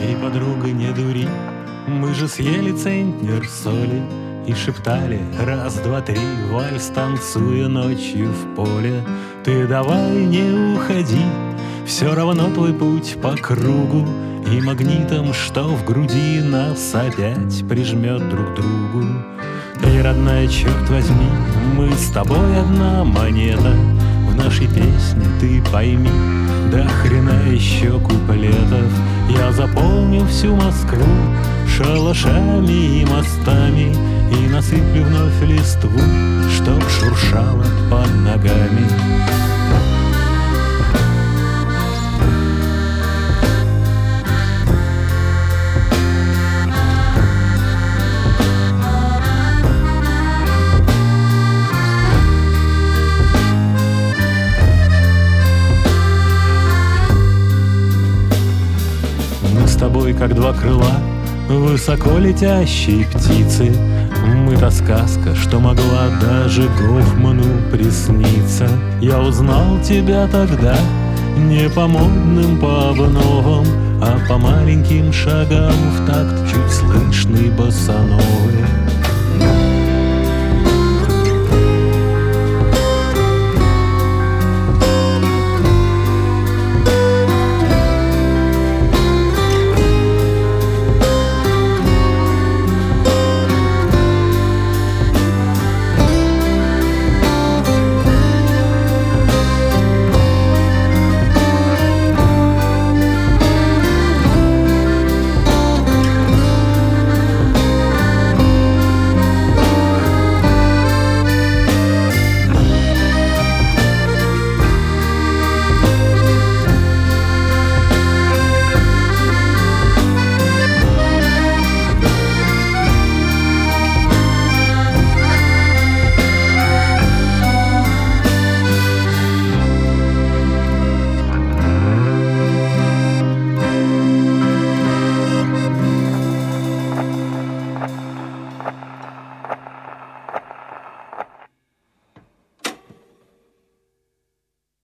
Эй, подруга, не дури, мы же съели центнер соли и шептали раз, два, три, вальс, танцуя ночью в поле. Ты давай не уходи, все равно твой путь по кругу, и магнитом, что в груди, нас опять прижмет друг к другу. Эй, родная, черт возьми, мы с тобой одна монета. В нашей песне ты пойми, до хрена еще куплетов. Я заполню всю Москву шалашами и мостами и насыплю вновь листву, чтоб шуршала под ногами. Мы с тобой как два крыла высоко летящие птицы. Мы та сказка, что могла даже Гофману присниться. Я узнал тебя тогда не по модным, по обновам, а по маленьким шагам в такт чуть слышный босановый.